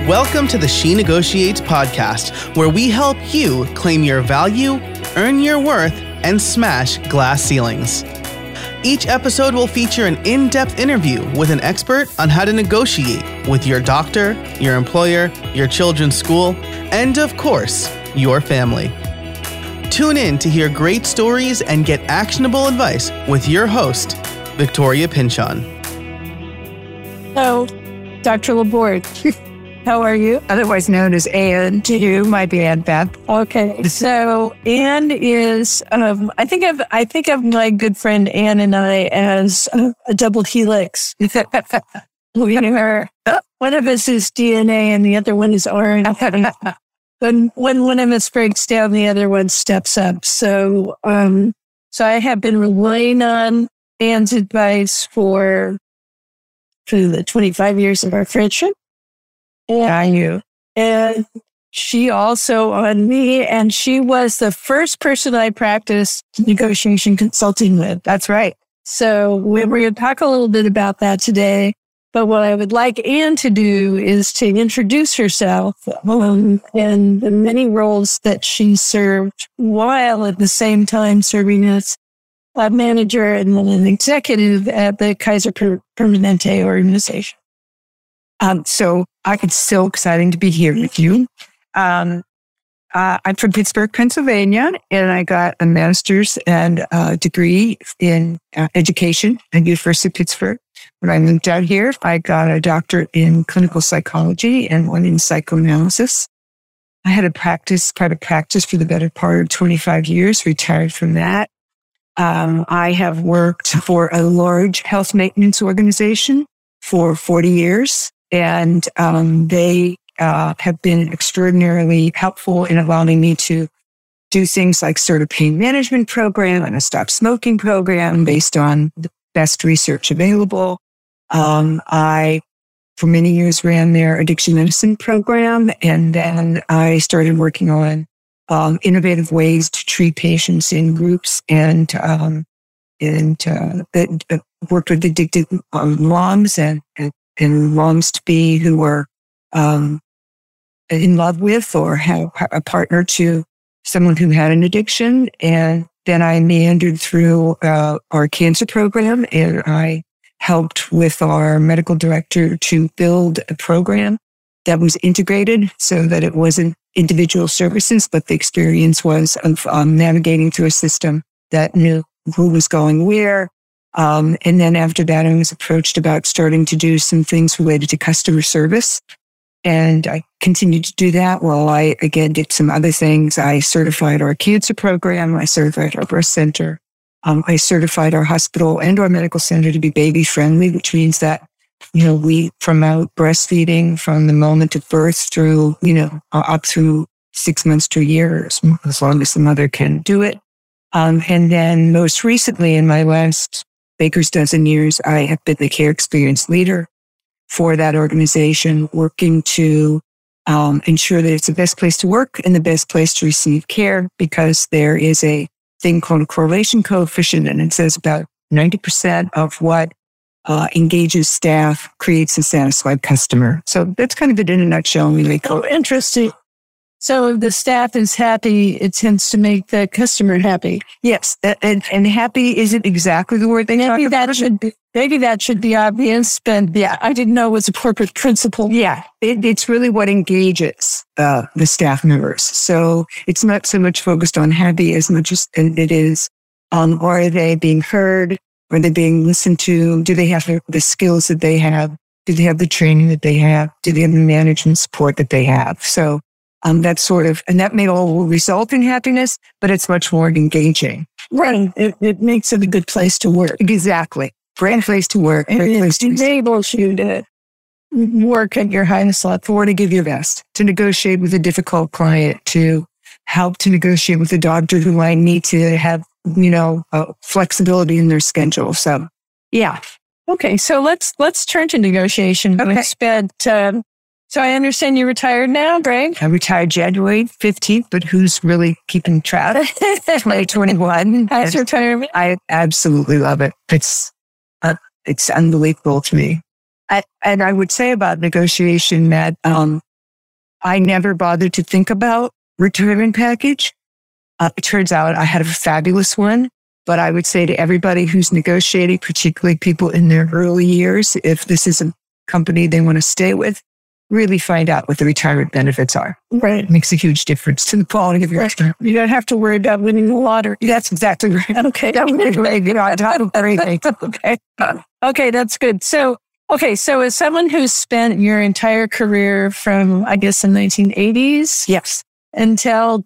Welcome to the She Negotiates podcast, where we help you claim your value, earn your worth, and smash glass ceilings. Each episode will feature an in-depth interview with an expert on how to negotiate with your doctor, your employer, your children's school, and of course, your family. Tune in to hear great stories and get actionable advice with your host, Victoria Pinchon. Hello, Dr. Laborde. How are you? Otherwise known as Anne to you, might be Anne Beth. Okay, so Anne is, I think of my good friend Anne and I as a double helix. We are, one of us is DNA and the other one is RNA. When one of us breaks down, the other one steps up. So I have been relying on Anne's advice for the 25 years of our friendship. And she also on me, and she was the first person I practiced negotiation consulting with. That's right. So we're going to talk a little bit about that today. But what I would like Anne to do is to introduce herself and the many roles that she served while at the same time serving as a manager and then an executive at the Kaiser Permanente organization. So it's so exciting to be here with you. I'm from Pittsburgh, Pennsylvania, and I got a master's and a degree in education at University of Pittsburgh. When I moved out here, I got a doctorate in clinical psychology and one in psychoanalysis. I had a private practice for the better part of 25 years, retired from that. I have worked for a large health maintenance organization for 40 years, and they have been extraordinarily helpful in allowing me to do things like sort of pain management program and a stop smoking program based on the best research available. I, for many years, ran their addiction medicine program, and then I started working on innovative ways to treat patients in groups and worked with addicted moms and moms-to-be who were in love with or have a partner to someone who had an addiction. And then I meandered through our cancer program, and I helped with our medical director to build a program that was integrated so that it wasn't individual services, but the experience was of navigating through a system that knew who was going where. And then after that, I was approached about starting to do some things related to customer service. And I continued to do that while I, again, did some other things. I certified our cancer program. I certified our breast center. I certified our hospital and our medical center to be baby friendly, which means that, we promote breastfeeding from the moment of birth through, up through 6 months to a year, as long as the mother can do it. And then most recently in my last baker's dozen years, I have been the care experience leader for that organization, working to ensure that it's the best place to work and the best place to receive care, because there is a thing called a correlation coefficient, and it says about 90% of what engages staff creates a satisfied customer. So that's kind of it in a nutshell. Oh, interesting. So if the staff is happy, it tends to make the customer happy. Yes, and happy isn't exactly the word they maybe that should be. Maybe that should be obvious, but yeah, I didn't know it was a corporate principle. Yeah, it's really what engages the staff members. So it's not so much focused on happy as much as it is on, are they being heard? Are they being listened to? Do they have the skills that they have? Do they have the training that they have? Do they have the management support that they have? So that's sort of, and that may all result in happiness, but it's much more engaging. Right. It makes it a good place to work. Exactly. Great place to work. It enables you to work at your highest level. Or to give your best, to negotiate with a difficult client, to help to negotiate with a doctor who might need to have, flexibility in their schedule. So, yeah. Okay. So let's turn to negotiation. Okay. We spent, so I understand you're retired now, Greg? I retired January 15th, but who's really keeping track? 2021. How's retirement? I absolutely love it. It's unbelievable to me. And I would say about negotiation that I never bothered to think about retirement package. It turns out I had a fabulous one, but I would say to everybody who's negotiating, particularly people in their early years, if this is a company they want to stay with, really find out what the retirement benefits are. Right. It makes a huge difference to the quality of your retirement. You don't have to worry about winning the lottery. That's exactly right. Okay. Okay, that's good. So as someone who's spent your entire career from, I guess, the 1980s, yes, until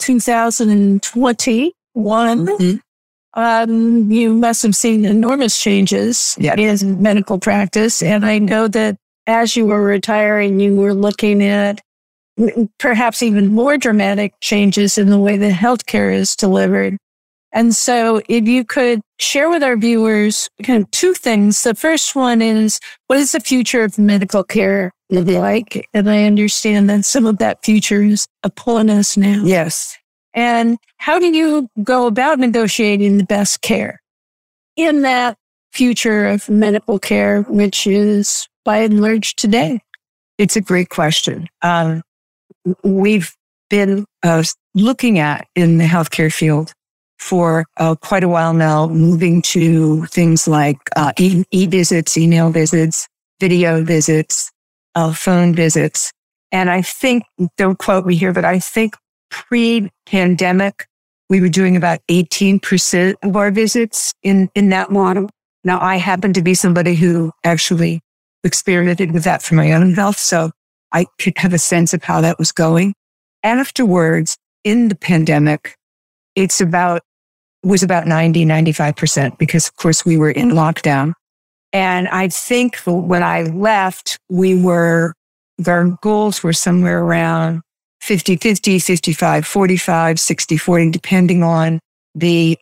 2021, you must have seen enormous changes in medical practice. And I know that as you were retiring, you were looking at perhaps even more dramatic changes in the way that healthcare is delivered. And so if you could share with our viewers kind of two things. The first one is, what is the future of medical care like? And I understand that some of that future is upon us now. Yes. And how do you go about negotiating the best care in that future of medical care, which is by and large today? It's a great question. We've been looking at in the healthcare field for quite a while now, moving to things like e-visits, email visits, video visits, phone visits. And I think, don't quote me here, but I think pre-pandemic, we were doing about 18% of our visits in that model. Now, I happen to be somebody who actually experimented with that for my own health, so I could have a sense of how that was going. Afterwards, in the pandemic, was about 90-95%, because of course we were in lockdown. And I think when I left, our goals were somewhere around 50-50, 55-45, 60-40, depending on the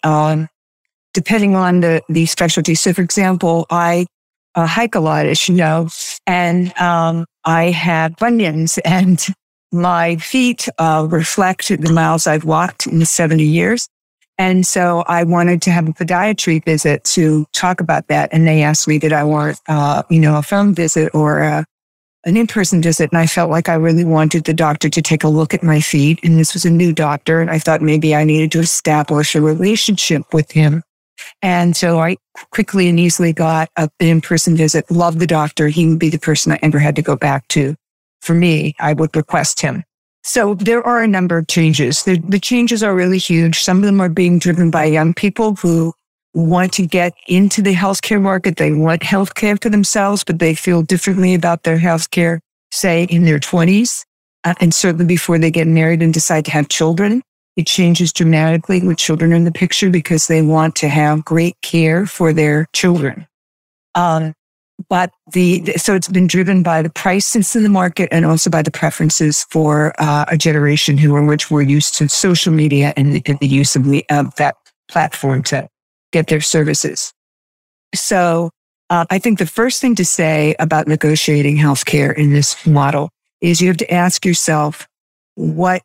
specialty. So for example, I hike a lot, as you know, and I have bunions, and my feet reflect the miles I've walked in 70 years. And so I wanted to have a podiatry visit to talk about that. And they asked me, did I want, a phone visit or an in-person visit? And I felt like I really wanted the doctor to take a look at my feet. And this was a new doctor. And I thought maybe I needed to establish a relationship with him. And so I quickly and easily got an in-person visit, loved the doctor. He would be the person I ever had to go back to. For me, I would request him. So there are a number of changes. The changes are really huge. Some of them are being driven by young people who want to get into the healthcare market. They want healthcare for themselves, but they feel differently about their healthcare, say, in their 20s, and certainly before they get married and decide to have children. It changes dramatically with children in the picture because they want to have great care for their children. So it's been driven by the prices in the market and also by the preferences for a generation which were used to social media and the use of that platform to get their services. So I think the first thing to say about negotiating healthcare in this model is you have to ask yourself what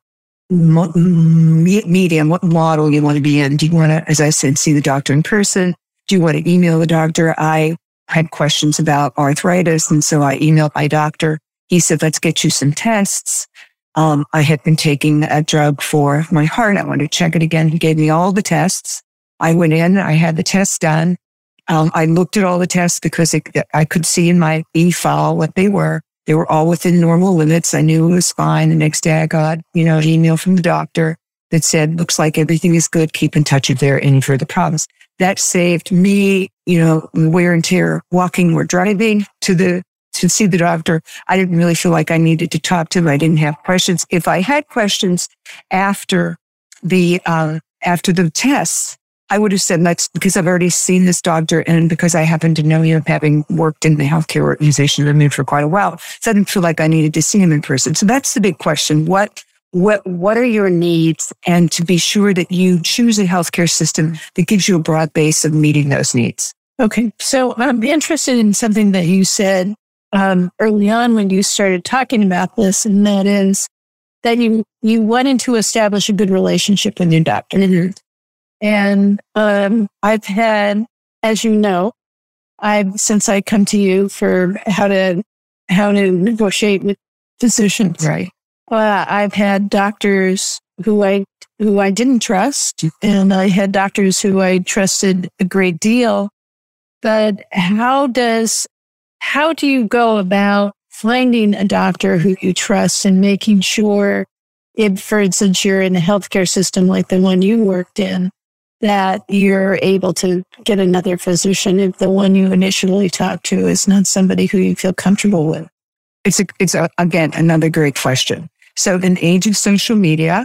medium, what model you want to be in. Do you want to, as I said, see the doctor in person? Do you want to email the doctor? I had questions about arthritis, and so I emailed my doctor. He said, let's get you some tests. I had been taking a drug for my heart. I wanted to check it again. He gave me all the tests. I went in, I had the tests done. I looked at all the tests because I could see in my e-file what they were. They were all within normal limits. I knew it was fine. The next day I got, an email from the doctor that said, looks like everything is good. Keep in touch if there are any further problems. That saved me, wear and tear, walking or driving to see the doctor. I didn't really feel like I needed to talk to him. I didn't have questions. If I had questions after the tests, I would have said, that's because I've already seen this doctor and because I happen to know him, having worked in the healthcare organization I'm in for quite a while. So I didn't feel like I needed to see him in person. So that's the big question. What are your needs? And to be sure that you choose a healthcare system that gives you a broad base of meeting those needs. Okay. So I'm interested in something that you said early on when you started talking about this, and that is that you wanted to establish a good relationship with your doctor. Mm-hmm. And I've had, as you know, since I come to you for how to negotiate with physicians. Right. I've had doctors who I didn't trust, and I had doctors who I trusted a great deal. But how do you go about finding a doctor who you trust and making sure, if, for instance, you're in a healthcare system like the one you worked in, that you're able to get another physician if the one you initially talked to is not somebody who you feel comfortable with? It's again, another great question. So in the age of social media,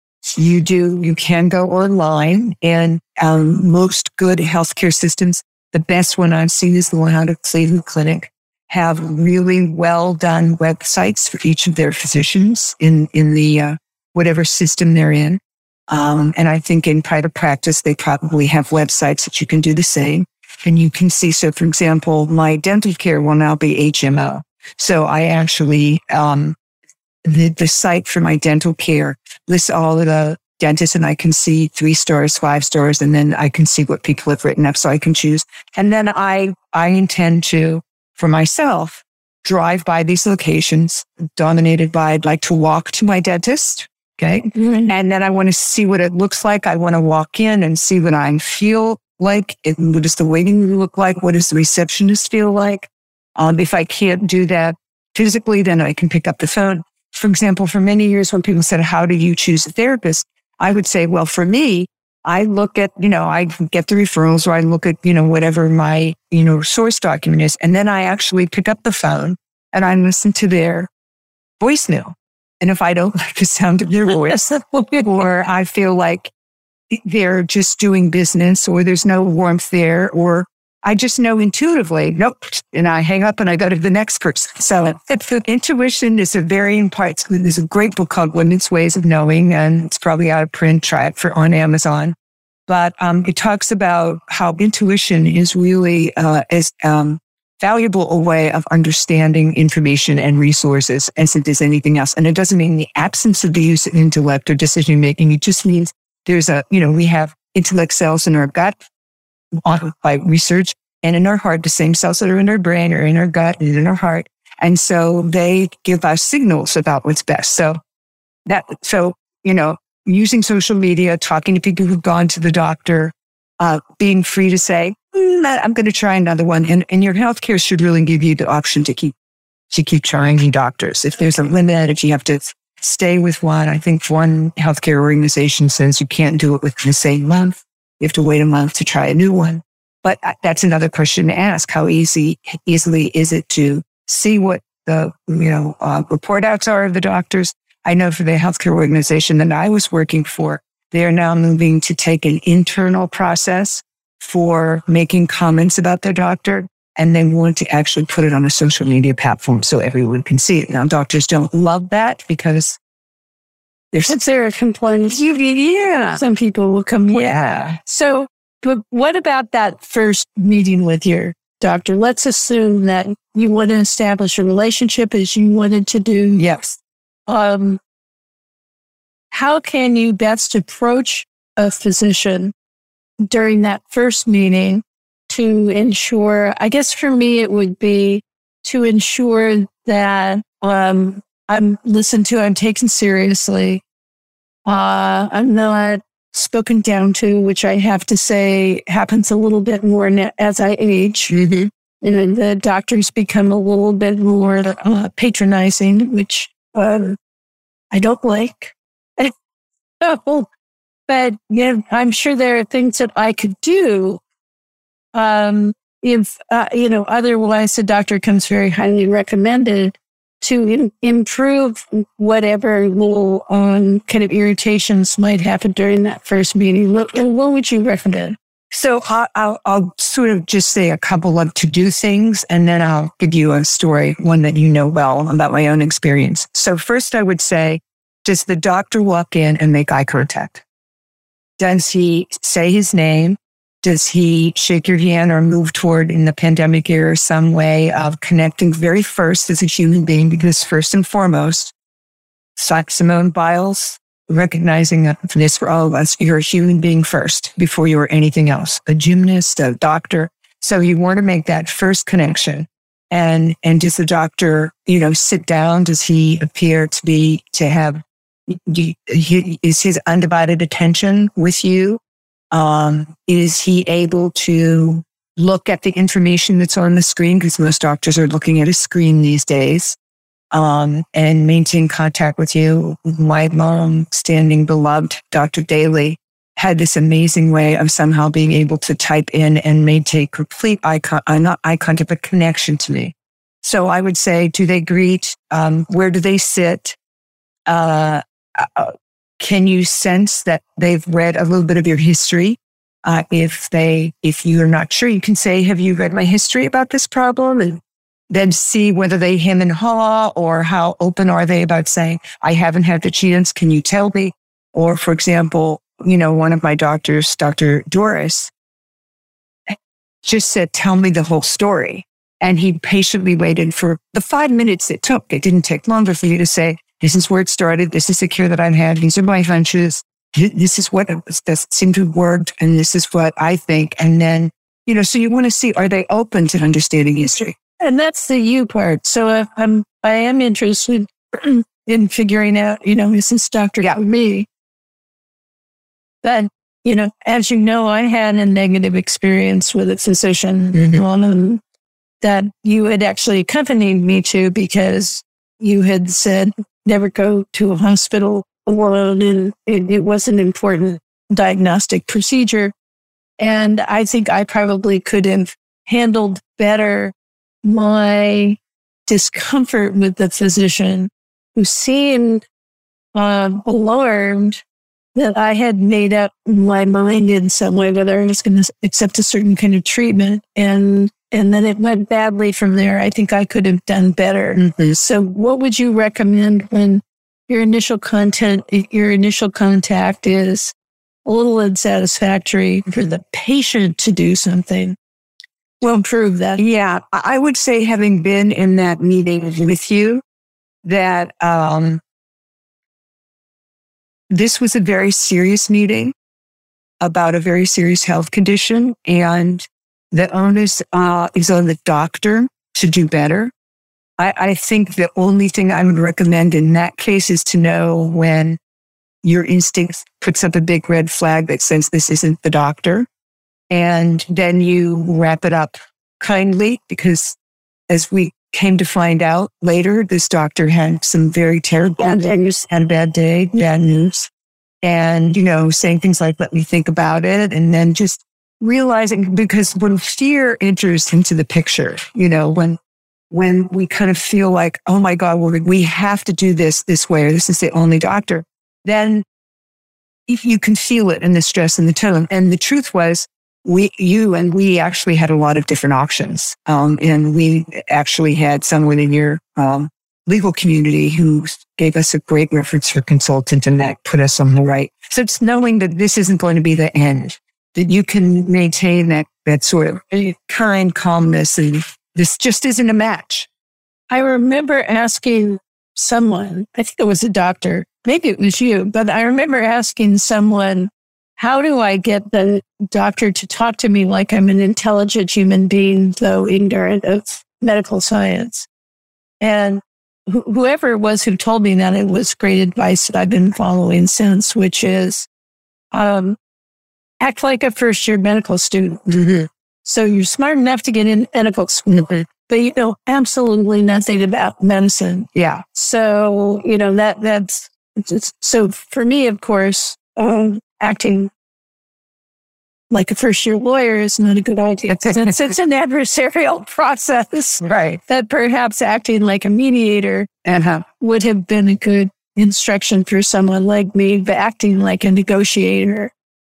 you can go online, and most good healthcare systems, the best one I've seen is the one out of Cleveland Clinic, have really well done websites for each of their physicians in the whatever system they're in. And I think in private practice, they probably have websites that you can do the same. And you can see, so for example, my dental care will now be HMO. So I actually, the site for my dental care lists all of the dentists, and I can see 3 stars, 5 stars, and then I can see what people have written up so I can choose. And then I intend to, for myself, drive by these locations dominated by, I'd like to walk to my dentist. Okay. Mm-hmm. And then I want to see what it looks like. I want to walk in and see what I feel like. What does the waiting room look like? What does the receptionist feel like? If I can't do that physically, then I can pick up the phone. For example, for many years when people said, how do you choose a therapist? I would say, well, for me, I look at, I get the referrals, or I look at, whatever my, source document is. And then I actually pick up the phone and I listen to their voicemail. And if I don't like the sound of their voice, or I feel like they're just doing business, or there's no warmth there, or I just know intuitively, nope. And I hang up and I go to the next person. So intuition is a very important, there's a great book called Women's Ways of Knowing, and it's probably out of print. Try it on Amazon. But it talks about how intuition is really as valuable a way of understanding information and resources as it is anything else. And it doesn't mean the absence of the use of intellect or decision making. It just means there's we have intellect cells in our gut by research, and in our heart, the same cells that are in our brain are in our gut and in our heart. And so they give us signals about what's best. So using social media, talking to people who've gone to the doctor, being free to say, I'm going to try another one. And your healthcare should really give you the option to keep trying new doctors. If there's a limit, if you have to stay with one, I think one healthcare organization says you can't do it within the same month. You have to wait a month to try a new one. But that's another question to ask. How easily is it to see what the, report outs are of the doctors? I know for the healthcare organization that I was working for, they are now moving to take an internal process for making comments about their doctor, and they want to actually put it on a social media platform so everyone can see it. Now, doctors don't love that because if there are complaints, some people will complain. Yeah. So, but what about that first meeting with your doctor? Let's assume that you want to establish a relationship as you wanted to do. Yes. How can you best approach a physician during that first meeting to ensure, I guess for me, it would be to ensure that I'm listened to, I'm taken seriously. I'm not spoken down to, which I have to say happens a little bit more as I age. Mm-hmm. And the doctors become a little bit more patronizing, which I don't like. But I'm sure there are things that I could do. If otherwise the doctor comes very highly recommended to improve whatever little kind of irritations might happen during that first meeting. What would you recommend? So I'll sort of just say a couple of to-do things, and then I'll give you a story, one that you know well about my own experience. So first I would say, does the doctor walk in and make eye contact? Does he say his name? Does he shake your hand or move toward, in the pandemic era, some way of connecting very first as a human being? Because first and foremost, Simone Biles, recognizing this for all of us, you're a human being first before you are anything else, a gymnast, a doctor. So you want to make that first connection. And does the doctor, sit down? Does he appear to have, is his undivided attention with you? Is he able to look at the information that's on the screen? Because most doctors are looking at a screen these days, and maintain contact with you. My long-standing beloved Dr. Daly had this amazing way of somehow being able to type in and maintain complete not eye contact, but connection to me. So I would say, do they greet? Where do they sit? Can you sense that they've read a little bit of your history? If you're not sure, you can say, have you read my history about this problem? And then see whether they hem and haw, or how open are they about saying, I haven't had the chance. Can you tell me? Or for example, one of my doctors, Dr. Doris, just said, tell me the whole story. And he patiently waited for the 5 minutes it took. It didn't take longer for you to say, this is where it started. This is the care that I've had. These are my hunches. This is what seemed to have worked. And this is what I think. And then, so you want to see, are they open to understanding history? And that's the you part. So I am interested in figuring out, is this doctor for me? But, as you know, I had a negative experience with a physician, that you had actually accompanied me to, because you had said, never go to a hospital alone, and it was an important diagnostic procedure. And I think I probably could have handled better my discomfort with the physician, who seemed alarmed that I had made up my mind in some way, whether I was going to accept a certain kind of treatment. And then it went badly from there. I think I could have done better. Mm-hmm. So what would you recommend when your initial contact is a little unsatisfactory, for the patient to do something will improve that? Yeah, I would say, having been in that meeting with you, that this was a very serious meeting about a very serious health condition, and the onus is on the doctor to do better. I think the only thing I would recommend in that case is to know when your instinct puts up a big red flag that says this isn't the doctor. And then you wrap it up kindly, because as we came to find out later, this doctor had some very terrible news, had a bad day, bad news. And, saying things like, let me think about it. And then just realizing, because when fear enters into the picture, when we kind of feel like, oh my God, we have to do this way, or this is the only doctor, then if you can feel it in the stress and the tone. And the truth was, we actually had a lot of different options. And we actually had someone in your legal community who gave us a great reference for consultant, and that put us on the right. So it's knowing that this isn't going to be the end, that you can maintain that sort of kind calmness, and this just isn't a match. I remember asking someone, I think it was a doctor, maybe it was you, but I remember asking someone, how do I get the doctor to talk to me like I'm an intelligent human being, though ignorant of medical science? And whoever it was who told me that, it was great advice that I've been following since, which is act like a first-year medical student. Mm-hmm. So you're smart enough to get in medical school, mm-hmm. but you know absolutely nothing about medicine. Yeah. So, that's just, so for me, of course, acting like a first-year lawyer is not a good idea. Since it's an adversarial process, right? That perhaps acting like a mediator would have been a good instruction for someone like me, but acting like a negotiator,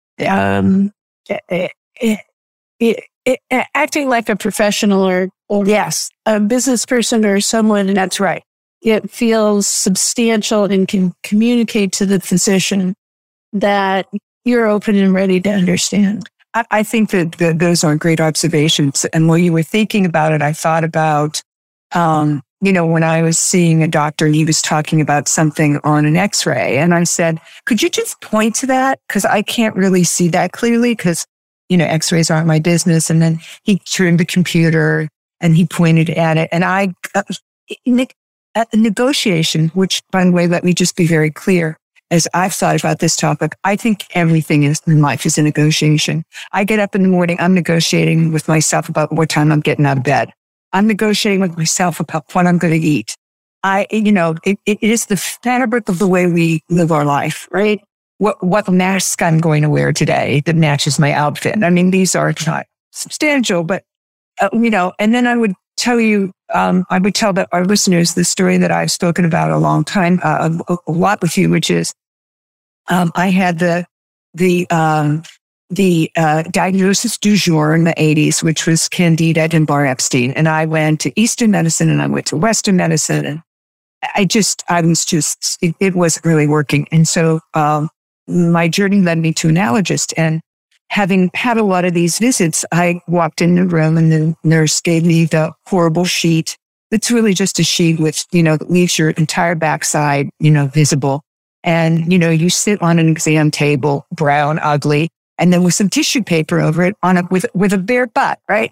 acting like a professional or yes, a business person or someone. That's right. It feels substantial and can communicate to the physician that you're open and ready to understand. I think that those are great observations. And while you were thinking about it, I thought about, when I was seeing a doctor and he was talking about something on an X-ray, and I said, could you just point to that? Because I can't really see that clearly, because, X-rays aren't my business. And then he turned the computer And he pointed at it. And at the negotiation, which, by the way, let me just be very clear. As I've thought about this topic, I think everything in life is a negotiation. I get up in the morning, I'm negotiating with myself about what time I'm getting out of bed. I'm negotiating with myself about what I'm going to eat. It is the fabric of the way we live our life, right? What mask I'm going to wear today that matches my outfit. I mean, these are not substantial, but, and then I would tell you, I would tell our listeners the story that I've spoken about a long time, a lot with you, which is, I had the diagnosis du jour in the 80s, which was Candida Epstein. And I went to Eastern medicine and I went to Western medicine. And it wasn't really working. And so, my journey led me to an allergist. And having had a lot of these visits, I walked in the room and the nurse gave me the horrible sheet. It's really just a sheet with, that leaves your entire backside, visible. And, you sit on an exam table, brown, ugly, and then with some tissue paper over it with a bare butt, right?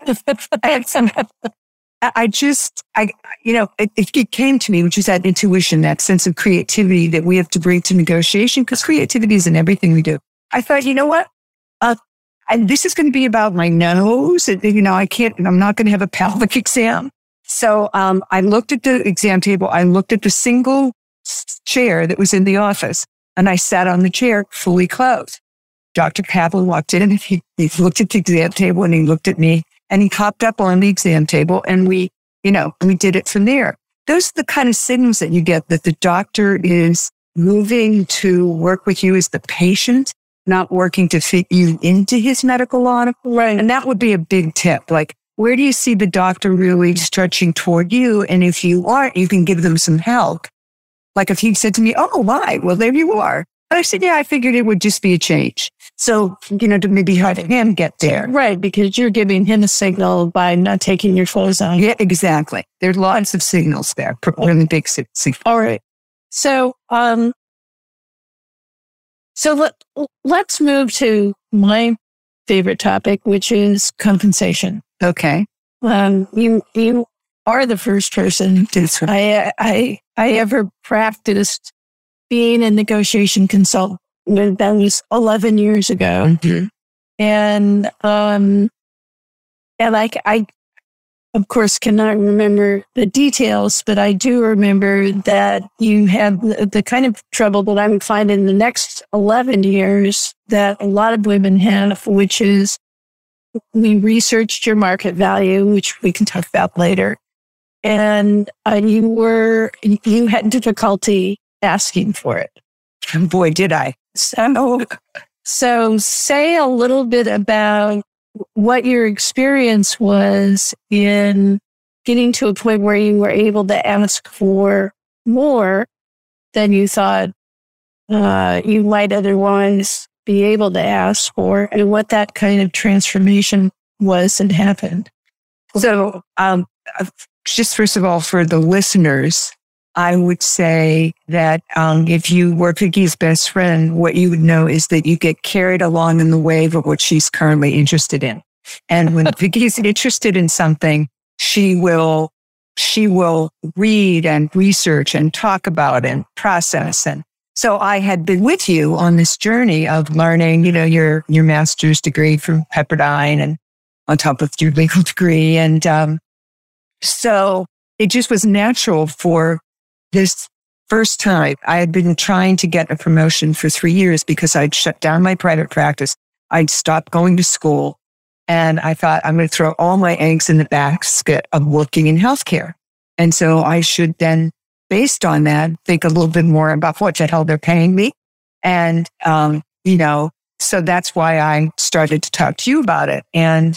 It came to me, which is that intuition, that sense of creativity that we have to bring to negotiation, because creativity is in everything we do. I thought, you know what? And this is going to be about my nose. I'm not going to have a pelvic exam. So, I looked at the exam table. I looked at the single chair that was in the office and I sat on the chair fully clothed. Dr. Kaplan walked in and he looked at the exam table and he looked at me and he hopped up on the exam table and we did it from there. Those are the kind of signals that you get, that the doctor is moving to work with you as the patient, not working to fit you into his medical law. Right. And that would be a big tip. Like, where do you see the doctor really stretching toward you? And if you aren't, you can give them some help. Like if he said to me, oh, why? Well, there you are. And I said, yeah, I figured it would just be a change. So, to maybe help him get there. Right, because you're giving him a signal by not taking your clothes on. Yeah, exactly. There's lots of signals there, really big signals. All right. So, let's move to my favorite topic, which is compensation. Okay. You are the first person I ever practiced being a negotiation consultant. That was 11 years ago. Mm-hmm. And I, of course, cannot remember the details, but I do remember that you had the kind of trouble that I would find in the next 11 years that a lot of women have, which is we researched your market value, which we can talk about later. And you had difficulty asking for it. Boy, did I. So say a little bit about what your experience was in getting to a point where you were able to ask for more than you thought you might otherwise be able to ask for, and what that kind of transformation was and happened. So, just first of all, for the listeners, I would say that if you were Vicki's best friend, what you would know is that you get carried along in the wave of what she's currently interested in. And when Vicki's interested in something, she will read and research and talk about and process. And so I had been with you on this journey of learning, your master's degree from Pepperdine and on top of your legal degree. And so it just was natural for this first time. I had been trying to get a promotion for 3 years because I'd shut down my private practice. I'd stopped going to school. And I thought, I'm going to throw all my eggs in the basket of working in healthcare. And so I should then, based on that, think a little bit more about what the hell they're paying me. And, so that's why I started to talk to you about it. And,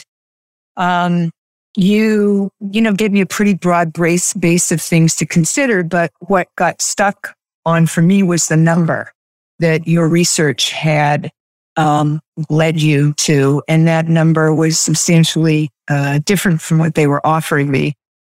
you gave me a pretty broad base of things to consider. But what got stuck on for me was the number that your research had led you to. And that number was substantially different from what they were offering me.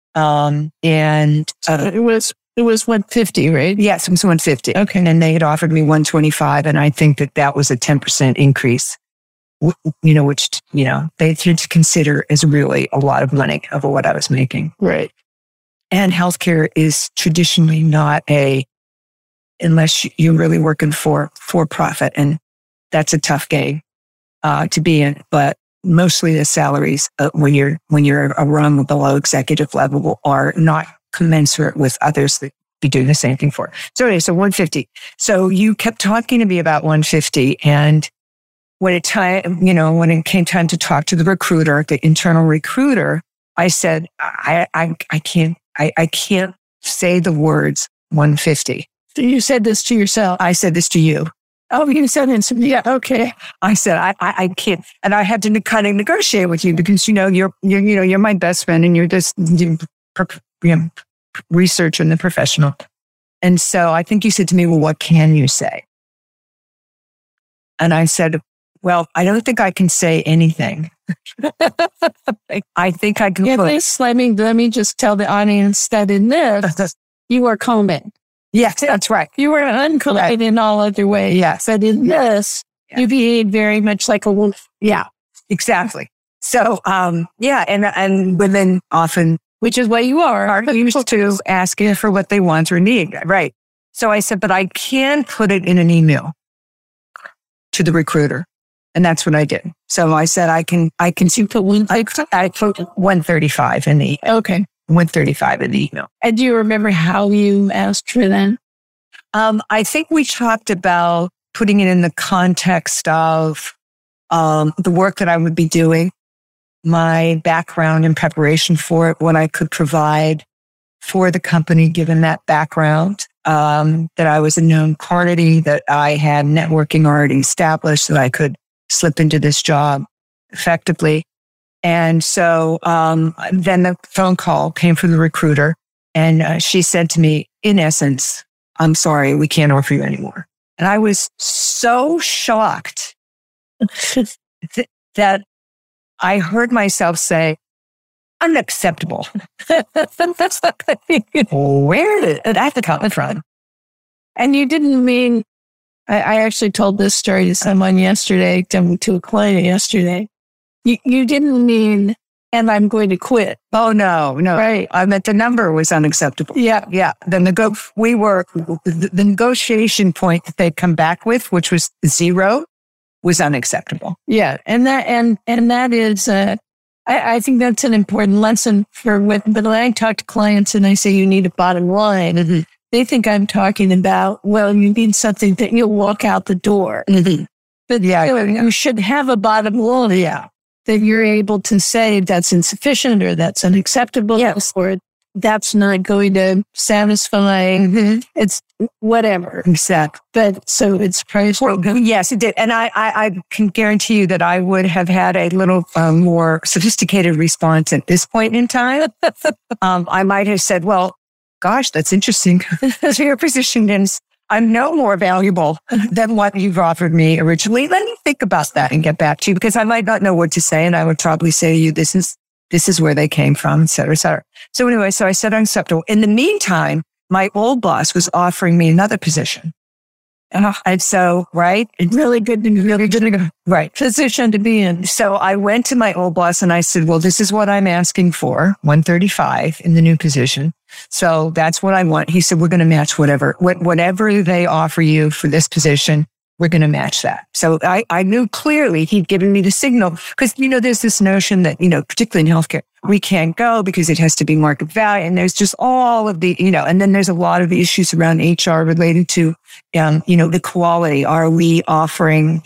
It was 150, right? Yes, it was 150. Okay. And they had offered me 125. And I think that was a 10% increase. which they tend to consider as really a lot of money over what I was making. Right. And healthcare is traditionally not unless you're really working for profit, and that's a tough game to be in. But mostly the salaries when you're a rung below executive level are not commensurate with others that be doing the same thing for. So anyway, so 150. So you kept talking to me about 150, and when it came time to talk to the recruiter, the internal recruiter, I said, I can't say the words 150. So you said this to yourself? I said this to you. Oh, you said it to me. Yeah, okay. I said, I can't. And I had to kind of negotiate with you because, you're my best friend and you're just researcher and the professional. And so I think you said to me, well, what can you say? And I said, well, I don't think I can say anything. I think I can. Yeah, let me just tell the audience that in this, you were combing. Yes, that's right. You were uncombed in all other ways. Yes. But in this, you behave very much like a wolf. Yeah, exactly. So, and women often, which is what you are used to asking for what they want or need. Right. So I said, but I can put it in an email to the recruiter. And that's what I did. So I said, I can see I put 135 in the email. Okay. 135 in the email. And do you remember how you asked for that? I think we talked about putting it in the context of the work that I would be doing, my background and preparation for it, what I could provide for the company, given that background, that I was a known quantity, that I had networking already established, that I could slip into this job effectively. And so then the phone call came from the recruiter, and she said to me, in essence, I'm sorry, we can't offer you anymore. And I was so shocked that I heard myself say, unacceptable. Where did that come from? And you didn't mean, I actually told this story to someone yesterday, to a client yesterday. You didn't mean, and I'm going to quit. Oh, no. Right. I meant the number was unacceptable. Yeah. The negotiation point that they'd come back with, which was 0, was unacceptable. Yeah. And that is, I think that's an important lesson but when I talk to clients and I say you need a bottom line, mm-hmm. they think I'm talking about, well, you need something that you'll walk out the door. Mm-hmm. But you should have a bottom line. Yeah. That you're able to say that's insufficient or that's unacceptable, yes. Or that's not going to satisfy. Mm-hmm. It's whatever. Exactly. But so it's price. Yes, it did. And I can guarantee you that I would have had a little more sophisticated response at this point in time. I might have said, well, gosh, that's interesting. Your position is, I'm no more valuable than what you've offered me originally. Let me think about that and get back to you, because I might not know what to say. And I would probably say to you, this is where they came from, et cetera, et cetera. So anyway, so I said unacceptable. In the meantime, my old boss was offering me another position. And so, right. Really good right. position to be in. So I went to my old boss and I said, well, this is what I'm asking for, 135 in the new position. So that's what I want. He said, we're going to match whatever they offer you for this position. We're going to match that. So I knew clearly he'd given me the signal, because, there's this notion that, particularly in healthcare, we can't go because it has to be market value. And there's just all of the, and then there's a lot of issues around HR related to, the quality. Are we offering,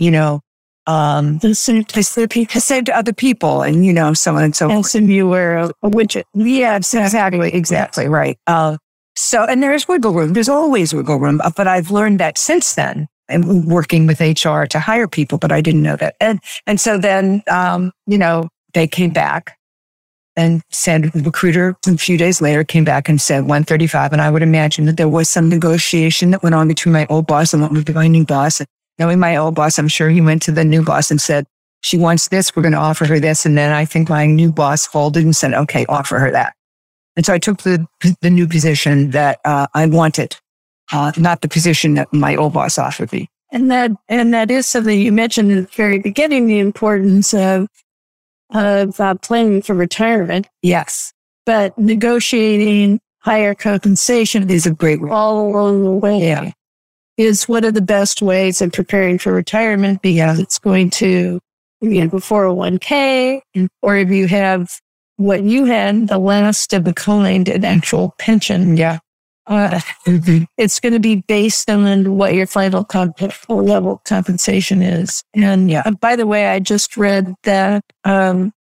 the same to other people, and, so on and so forth. As if you were a widget. Yes, exactly. Right. So, and there's wiggle room. There's always wiggle room. But I've learned that since then. And working with HR to hire people, but I didn't know that. And so then, they came back and said, the recruiter a few days later came back and said 135. And I would imagine that there was some negotiation that went on between my old boss and my new boss. And knowing my old boss, I'm sure he went to the new boss and said, she wants this, we're going to offer her this. And then I think my new boss folded and said, okay, offer her that. And so I took the new position that I wanted. Not the position that my old boss offered me. that is something you mentioned at the very beginning, the importance of planning for retirement. Yes. But negotiating higher compensation Is a great way. all along the way is one of the best ways of preparing for retirement, because it's going to, if you have a 401k, or if you have what you had, the last of a kind, an actual pension. Yeah. It's going to be based on what your final level compensation is. And by the way, I just read that that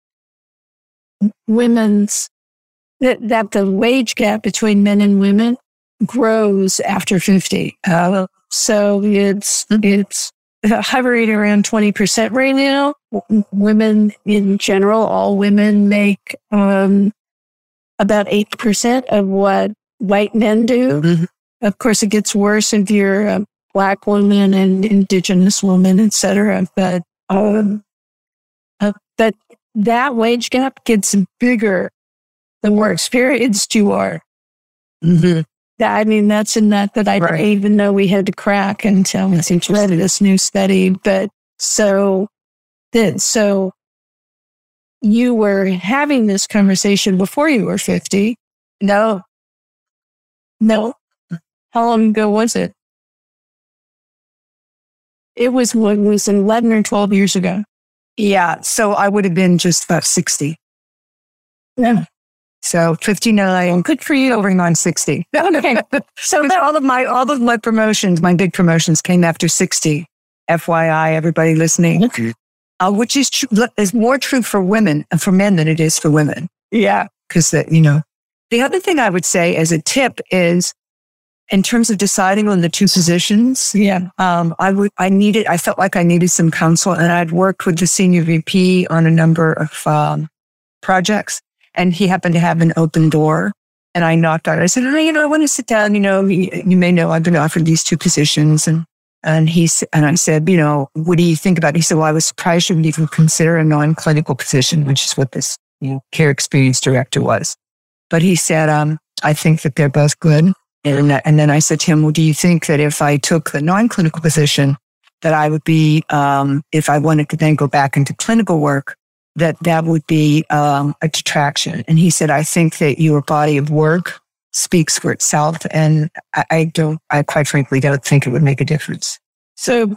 the wage gap between men and women grows after 50. So it's hovering around 20% right now. Women in general, all women make about 8% of what white men do. Mm-hmm. Of course, it gets worse if you're a Black woman and Indigenous woman, et cetera. But that wage gap gets bigger the more experienced you are. Mm-hmm. I mean, that's a nut that I didn't even know we had to crack until I read this new study. But so you were having this conversation before you were 50. No. How long ago was it? It was 11 or 12 years ago. Yeah. So I would have been just about 60. Yeah. So 59. Good for you. Over on 60. Okay. So all of my promotions, my big promotions came after 60. FYI, everybody listening. Okay. Which is more true for women and for men than it is for women. Yeah. Because the other thing I would say as a tip is, in terms of deciding on the two positions, I felt like I needed some counsel, and I'd worked with the senior VP on a number of projects, and he happened to have an open door, and I knocked on it. I said, I want to sit down. You may know I've been offered these two positions, and I said, what do you think about it? He said, well, I was surprised you would even consider a non-clinical position, which is what this care experience director was. But he said, I think that they're both good. And then I said to him, well, do you think that if I took the non-clinical position, that I would be, if I wanted to then go back into clinical work, that would be a detraction? And he said, I think that your body of work speaks for itself. And I quite frankly don't think it would make a difference. So,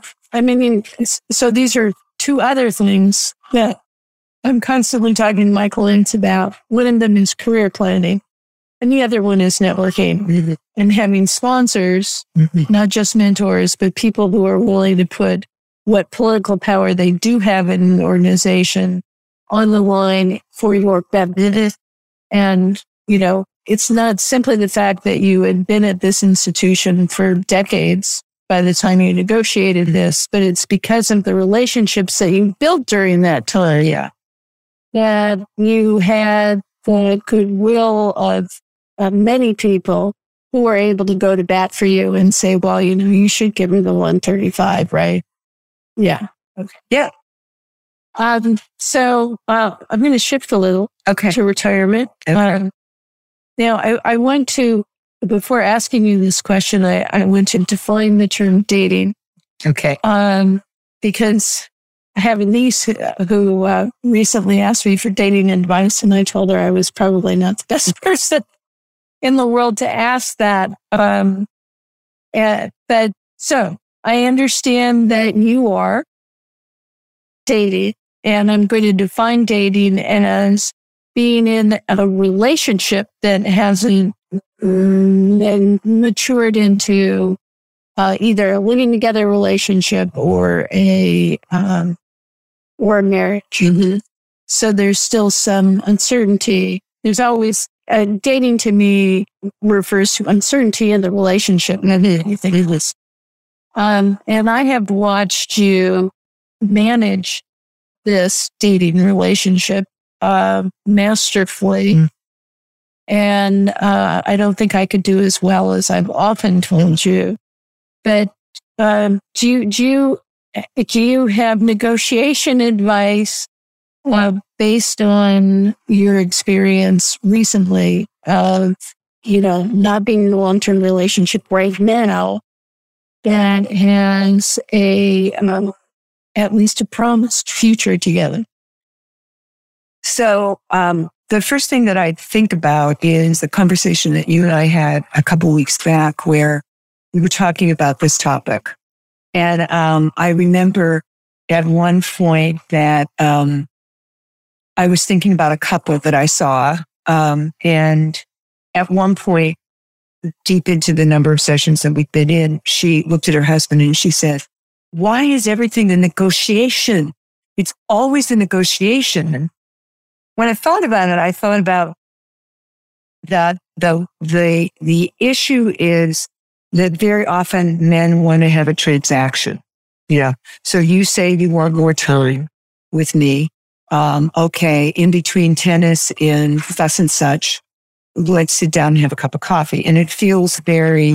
so these are two other things that I'm constantly talking to Michael Ince about. One of them is career planning, and the other one is networking and having sponsors, not just mentors, but people who are willing to put what political power they do have in an organization on the line for your benefit. And, it's not simply the fact that you had been at this institution for decades by the time you negotiated this, but it's because of the relationships that you built during that time. Yeah. That you had the goodwill of many people who were able to go to bat for you and say, well, you should give me the 135, right? Yeah. Okay. Yeah. So I'm going to shift a little to retirement. Okay. Now, I want to, before asking you this question, I want to define the term dating. Okay. Because I have a niece who recently asked me for dating advice, and I told her I was probably not the best person in the world to ask that. But so I understand that you are dating, and I'm going to define dating as being in a relationship that hasn't matured into either a living together relationship or a marriage. Mm-hmm. So there's still some uncertainty. There's always dating to me refers to uncertainty in the relationship. And I have watched you manage this dating relationship masterfully. And I don't think I could do as well as I've often told you. But do you have negotiation advice based on your experience recently of not being in a long-term relationship right now, that has at least a promised future together? So, the first thing that I think about is the conversation that you and I had a couple weeks back where we were talking about this topic. And I remember at one point that I was thinking about a couple that I saw. And at one point, deep into the number of sessions that we've been in, she looked at her husband and she said, "Why is everything a negotiation? It's always a negotiation." And when I thought about it, I thought about that the issue is that very often men want to have a transaction. Yeah. So you say you want more time with me. Okay. In between tennis and thus and such, let's sit down and have a cup of coffee. And it feels very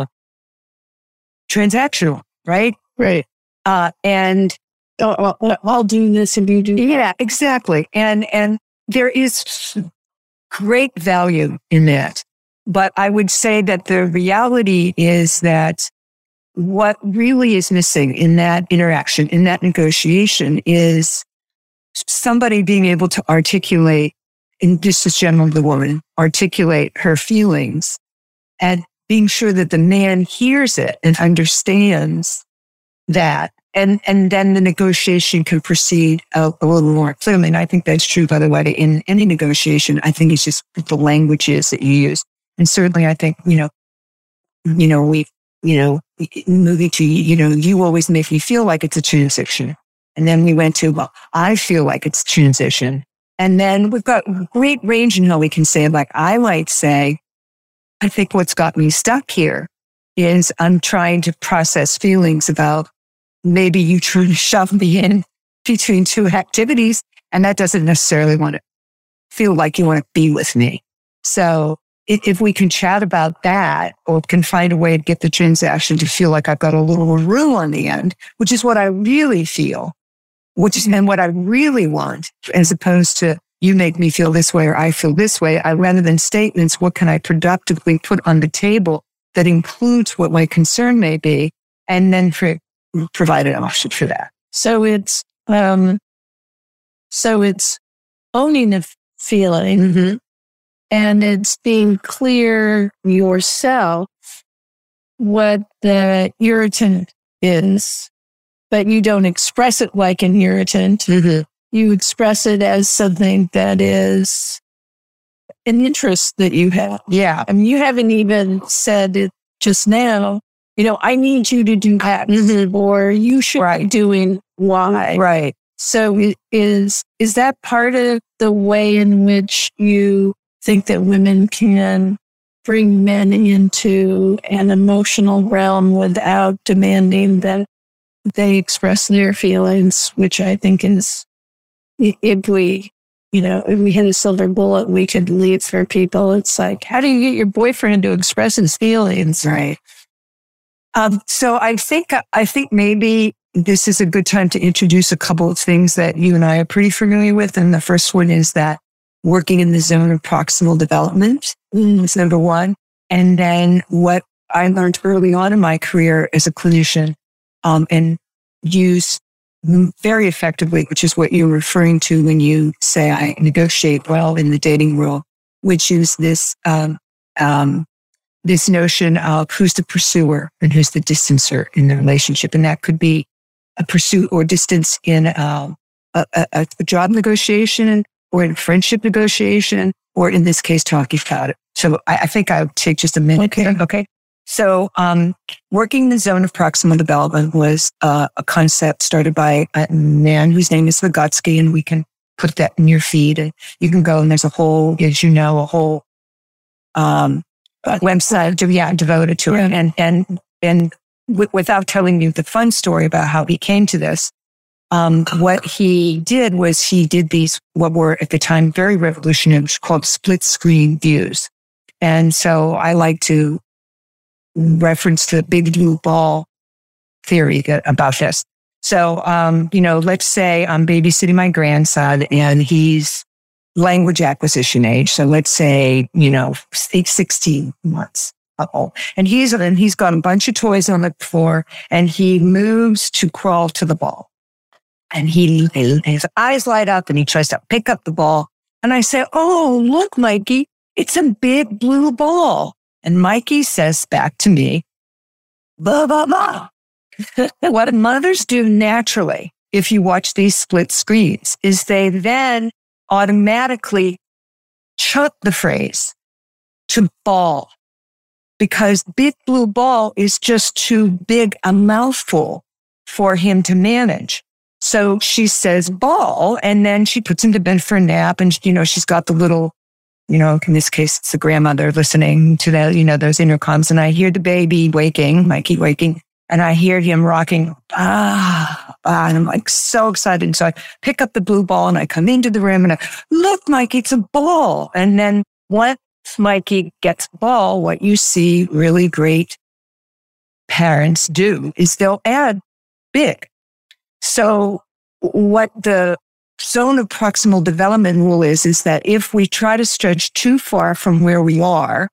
transactional, right? Right. And I'll do this if you do. Yeah, exactly. And there is great value in that. But I would say that the reality is that what really is missing in that interaction, in that negotiation, is somebody being able to articulate, and this is generally the woman, articulate her feelings and being sure that the man hears it and understands that. And then the negotiation can proceed a little more clearly. And I think that's true, by the way, in any negotiation. I think it's just the languages that you use. And certainly I think, moving to, you always make me feel like it's a transition. And then we went to, well, I feel like it's transition. And then we've got great range in how we can say it. Like I might say, I think what's got me stuck here is I'm trying to process feelings about maybe you try to shove me in between two activities, and that doesn't necessarily want to feel like you want to be with me. So if we can chat about that, or can find a way to get the transaction to feel like I've got a little room on the end, which is what I really feel, and what I really want, as opposed to you make me feel this way or I feel this way. Rather than statements, what can I productively put on the table that includes what my concern may be, and then provide an option for that. So it's owning a feeling, Mm-hmm. and it's being clear yourself what the irritant is, but you don't express it like an irritant. Mm-hmm. You express it as something that is an interest that you have. Yeah. I mean, you haven't even said it just now. I need you to do X, Mm-hmm. or you should be doing Y. Right. So is that part of the way in which you think that women can bring men into an emotional realm without demanding that they express their feelings, which I think is, if we hit a silver bullet, we could leave for people. It's like, how do you get your boyfriend to express his feelings? Right. So I think maybe this is a good time to introduce a couple of things that you and I are pretty familiar with. And the first one is that working in the zone of proximal development is number one. And then what I learned early on in my career as a clinician, and use very effectively, which is what you're referring to when you say I negotiate well in the dating world, which is this notion of who's the pursuer and who's the distancer in the relationship. And that could be a pursuit or distance in a job negotiation, or in friendship negotiation, or in this case, talking about it. So I think I would take just a minute. Okay. So working in the zone of proximal development was a concept started by a man whose name is Vygotsky, and we can put that in your feed. And you can go, and there's a whole website devoted to it. And without telling you the fun story about how he came to this, what he did was he did these, what were at the time very revolutionary, called split screen views. And so I like to reference the big blue ball theory about this. So, let's say I'm babysitting my grandson and he's language acquisition age. So let's say, 16 months. Uh-oh. And he's got a bunch of toys on the floor, and he moves to crawl to the ball. And his eyes light up, and he tries to pick up the ball. And I say, oh, look, Mikey, it's a big blue ball. And Mikey says back to me, blah, blah, blah. What mothers do naturally, if you watch these split screens, is they then automatically chuck the phrase to ball, because big blue ball is just too big a mouthful for him to manage. So she says ball, and then she puts him to bed for a nap, and, she's got the little, in this case, it's the grandmother listening to the, those intercoms, and I hear the baby waking, Mikey waking, and I hear him rocking, and I'm like so excited. So I pick up the blue ball and I come into the room and I, look, Mikey, it's a ball. And then once Mikey gets the ball, what you see really great parents do is they'll add big. So what the zone of proximal development rule is that if we try to stretch too far from where we are,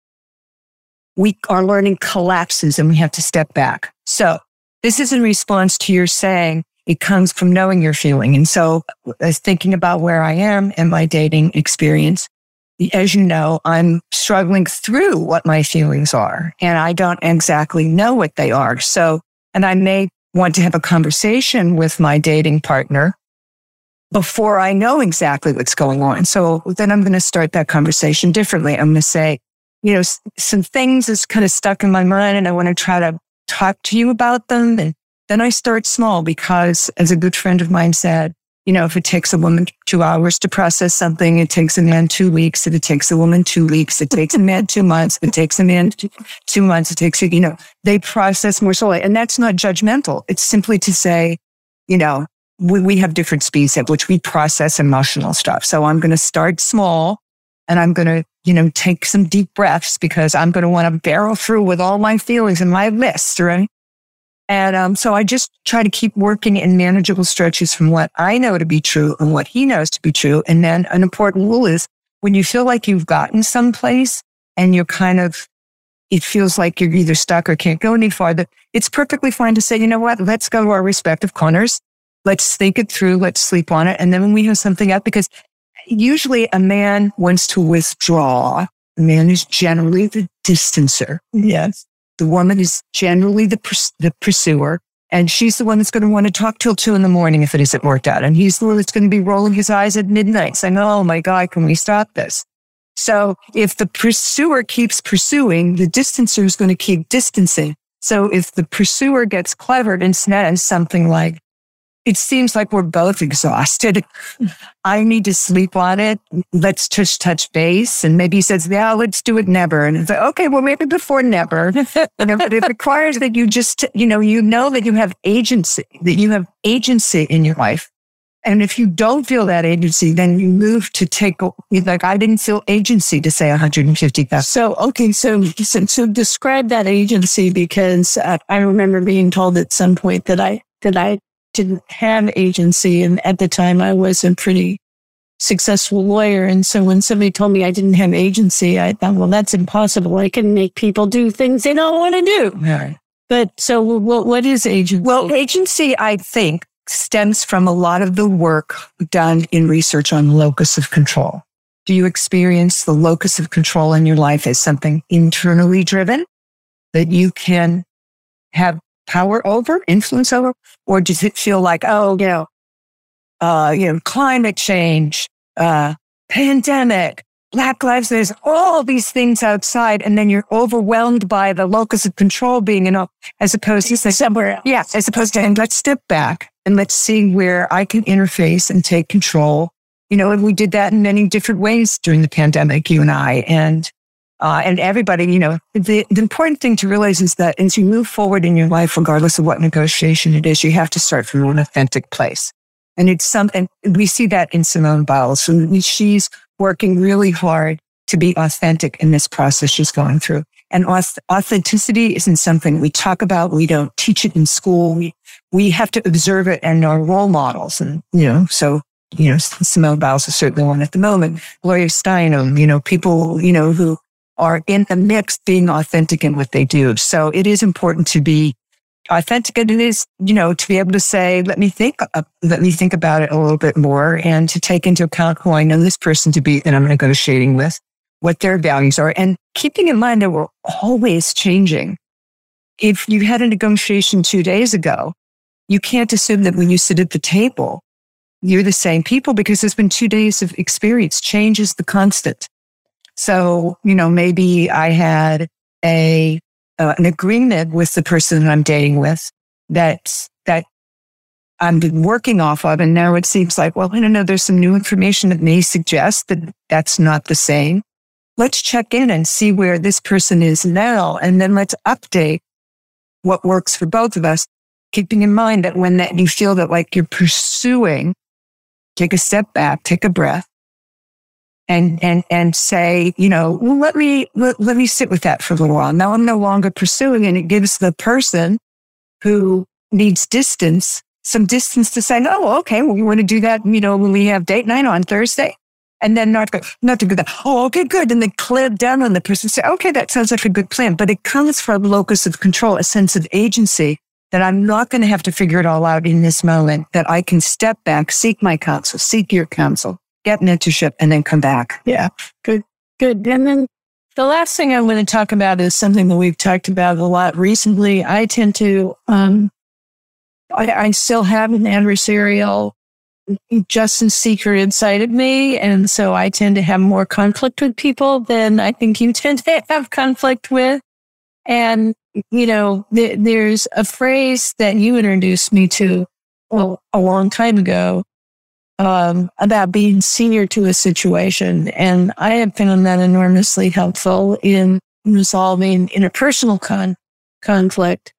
our learning collapses and we have to step back. So this is in response to your saying it comes from knowing your feeling. And so as thinking about where I am in my dating experience, as you know, I'm struggling through what my feelings are, and I don't exactly know what they are. So, and I may want to have a conversation with my dating partner before I know exactly what's going on. So then I'm going to start that conversation differently. I'm going to say, some things is kind of stuck in my mind, and I want to try to talk to you about them. And then I start small, because as a good friend of mine said, if it takes a woman 2 hours to process something, it takes a man 2 weeks. If it takes a woman 2 weeks, it takes a man 2 months. If it takes a man 2 months, it takes, they process more slowly. And that's not judgmental. It's simply to say, we have different speeds at which we process emotional stuff. So I'm going to start small, and I'm going to, take some deep breaths, because I'm going to want to barrel through with all my feelings and my list, right? And so I just try to keep working in manageable stretches from what I know to be true and what he knows to be true. And then an important rule is, when you feel like you've gotten someplace and you're it feels like you're either stuck or can't go any farther, it's perfectly fine to say, you know what, let's go to our respective corners. Let's think it through. Let's sleep on it. And then when we have something up, because usually a man wants to withdraw. The man is generally the distancer. Yes. The woman is generally the pursuer. And she's the one that's going to want to talk till 2 a.m. if it isn't worked out. And he's the one that's going to be rolling his eyes at midnight saying, oh my God, can we stop this? So if the pursuer keeps pursuing, the distancer is going to keep distancing. So if the pursuer gets clever and says something like, it seems like we're both exhausted, I need to sleep on it. Let's just touch base. And maybe he says, yeah, let's do it never. And it's like, okay, well, maybe before never. But it requires that you just, that you have agency, in your life. And if you don't feel that agency, then you move to I didn't feel agency to say 150,000. So, okay. So describe that agency, because I remember being told at some point that I didn't have agency. And at the time I was a pretty successful lawyer. And so when somebody told me I didn't have agency, I thought, well, that's impossible. I can make people do things they don't want to do. Right. But so what is agency? Well, agency, I think, stems from a lot of the work done in research on locus of control. Do you experience the locus of control in your life as something internally driven that you can have power over, influence over? Or does it feel like, climate change, pandemic, Black Lives, there's all these things outside, and then you're overwhelmed by the locus of control being as opposed to somewhere else. Yeah, as opposed to, and let's step back and let's see where I can interface and take control. And we did that in many different ways during the pandemic, you and I, and everybody. The important thing to realize is that as you move forward in your life, regardless of what negotiation it is, you have to start from an authentic place. And it's something, we see that in Simone Biles. And she's working really hard to be authentic in this process she's going through. And authenticity isn't something we talk about. We don't teach it in school. We have to observe it in our role models. And, Simone Biles is certainly one at the moment. Gloria Steinem, people, who are in the mix being authentic in what they do. So it is important to be authentic. And it is, to be able to say, let me think about it a little bit more, and to take into account who I know this person to be that I'm negotiating with, what their values are, and keeping in mind that we're always changing. If you had a negotiation 2 days ago, you can't assume that when you sit at the table, you're the same people, because there's been 2 days of experience. Change is the constant. So, maybe I had an agreement with the person that I'm dating with that I've been working off of. And now it seems like, well, I don't know, there's some new information that may suggest that that's not the same. Let's check in and see where this person is now. And then let's update what works for both of us, keeping in mind that when you feel that like you're pursuing, take a step back, take a breath, and say, well, let me sit with that for a little while. Now I'm no longer pursuing, and it gives the person who needs distance some distance to say, oh, okay, well, you want to do that, when we have date night on Thursday, and then not to do that. Oh, okay, good. And then clamp down on the person, say, okay, that sounds like a good plan. But it comes from a locus of control, a sense of agency, that I'm not going to have to figure it all out in this moment, that I can step back, seek my counsel, seek your counsel, get mentorship, and then come back. Yeah, good. And then the last thing I want to talk about is something that we've talked about a lot recently. I tend to, I still have an adversarial justice seeker inside of me. And so I tend to have more conflict with people than I think you tend to have conflict with. And, there's a phrase that you introduced me to a long time ago about being senior to a situation. And I have found that enormously helpful in resolving interpersonal conflict.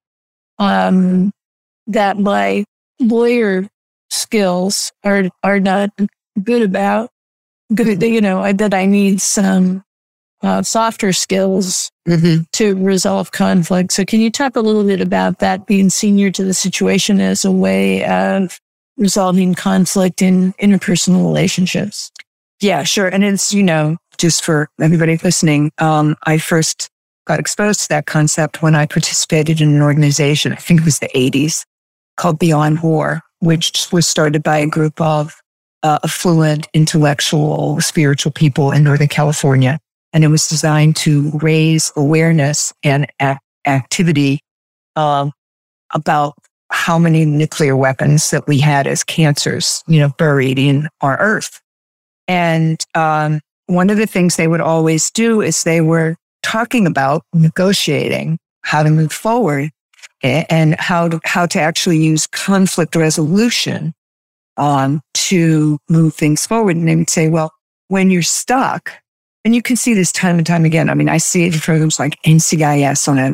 That my lawyer skills are not good, that I need some softer skills to resolve conflict. So can you talk a little bit about that, being senior to the situation as a way of resolving conflict in interpersonal relationships? Yeah, sure. And it's, just for everybody listening, I first got exposed to that concept when I participated in an organization, I think it was the 80s, called Beyond War, which was started by a group of affluent, intellectual, spiritual people in Northern California. And it was designed to raise awareness and activity about how many nuclear weapons that we had as cancers, buried in our earth. And one of the things they would always do is they were talking about negotiating, how to move forward, and how to actually use conflict resolution to move things forward. And they would say, well, when you're stuck, and you can see this time and time again. I mean, I see it in programs like NCIS on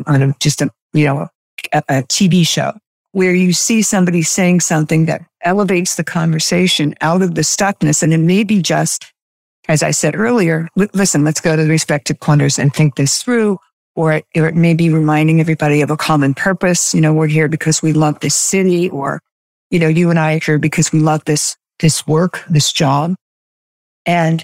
a TV show, where you see somebody saying something that elevates the conversation out of the stuckness. And it may be just, as I said earlier, listen, let's go to the respective corners and think this through. Or it may be reminding everybody of a common purpose. We're here because we love this city, or, you and I are here because we love this work, this job. And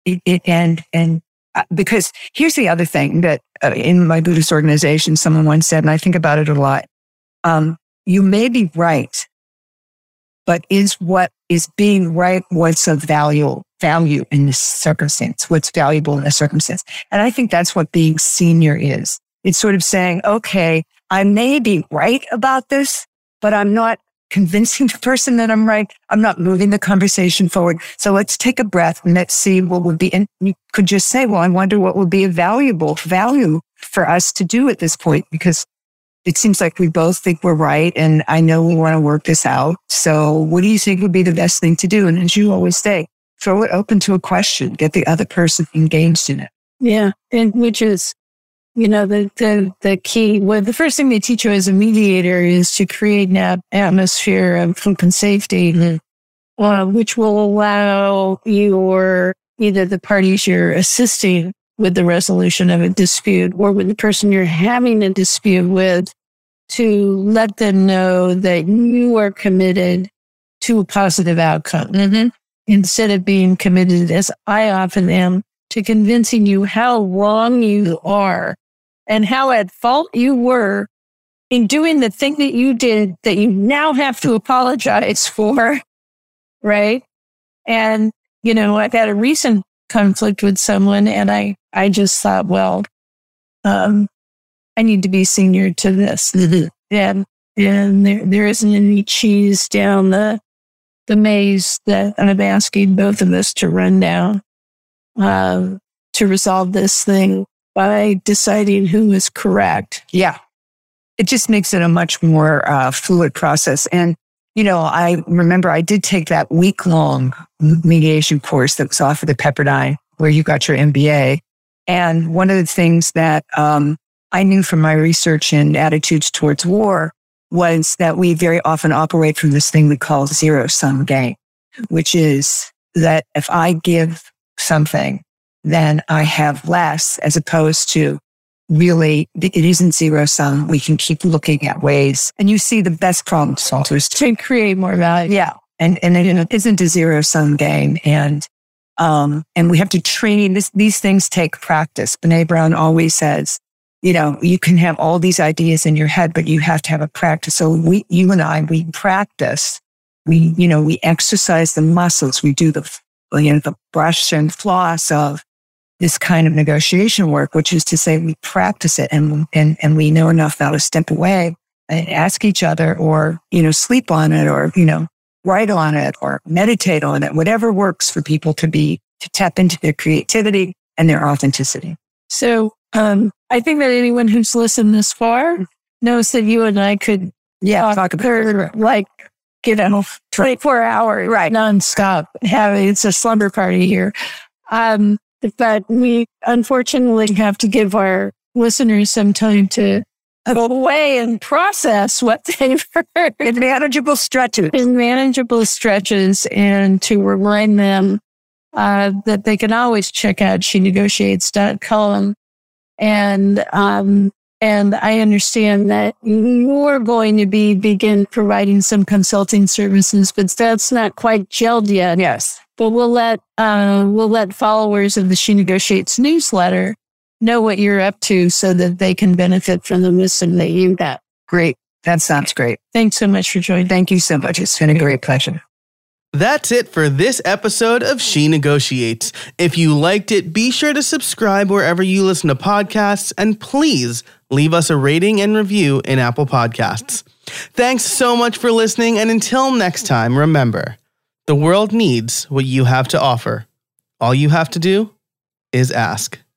because here's the other thing that in my Buddhist organization, someone once said, and I think about it a lot, you may be right, but is what is being right what's of value in this circumstance, what's valuable in this circumstance? And I think that's what being senior is. It's sort of saying, okay, I may be right about this, but I'm not convincing the person that I'm right. I'm not moving the conversation forward. So let's take a breath and let's see what would be, and you could just say, well, I wonder what would be a valuable value for us to do at this point, because it seems like we both think we're right. And I know we want to work this out. So what do you think would be the best thing to do? And as you always say, throw it open to a question, get the other person engaged in it. Yeah. And which is, the key. Well, the first thing they teach you as a mediator is to create an atmosphere of hope and safety, which will allow you, or either the parties you're assisting with the resolution of a dispute, or with the person you're having a dispute with, to let them know that you are committed to a positive outcome. Instead of being committed, as I often am, to convincing you how wrong you are and how at fault you were in doing the thing that you did that you now have to apologize for, right? And, I've had a recent conflict with someone and I just thought, well, I need to be senior to this. And there isn't any cheese down the maze that I'm asking both of us to run down to resolve this thing by deciding who is correct. Yeah. It just makes it a much more fluid process. And, I remember I did take that week-long mediation course that was offered at Pepperdine, where you got your MBA. And one of the things that I knew from my research in attitudes towards war was that we very often operate from this thing we call zero-sum game, which is that if I give something, then I have less, as opposed to really, it isn't zero-sum. We can keep looking at ways. And you see the best problem solvers to create more value. Yeah. And it isn't a zero-sum game. And we have to train. These things take practice. Brené Brown always says, you can have all these ideas in your head, but you have to have a practice. So you and I, we practice. We exercise the muscles. We do the brush and floss of this kind of negotiation work, which is to say we practice it and we know enough now to step away and ask each other, or, sleep on it, or, write on it or meditate on it, whatever works for people to tap into their creativity and their authenticity. So, I think that anyone who's listened this far knows that you and I could talk about like, 24 hours, right, nonstop. It's a slumber party here. But we unfortunately have to give our listeners some time to go away and process what they've heard in manageable stretches, and to remind them that they can always check out shenegotiates.com. And I understand that you're going to begin providing some consulting services, but that's not quite gelled yet. Yes. But we'll let followers of the She Negotiates newsletter know what you're up to so that they can benefit from the wisdom that you got. Great. That sounds great. Thanks so much for joining. Thank you so much. It's been a great pleasure. That's it for this episode of She Negotiates. If you liked it, be sure to subscribe wherever you listen to podcasts, and please leave us a rating and review in Apple Podcasts. Thanks so much for listening, and until next time, remember, the world needs what you have to offer. All you have to do is ask.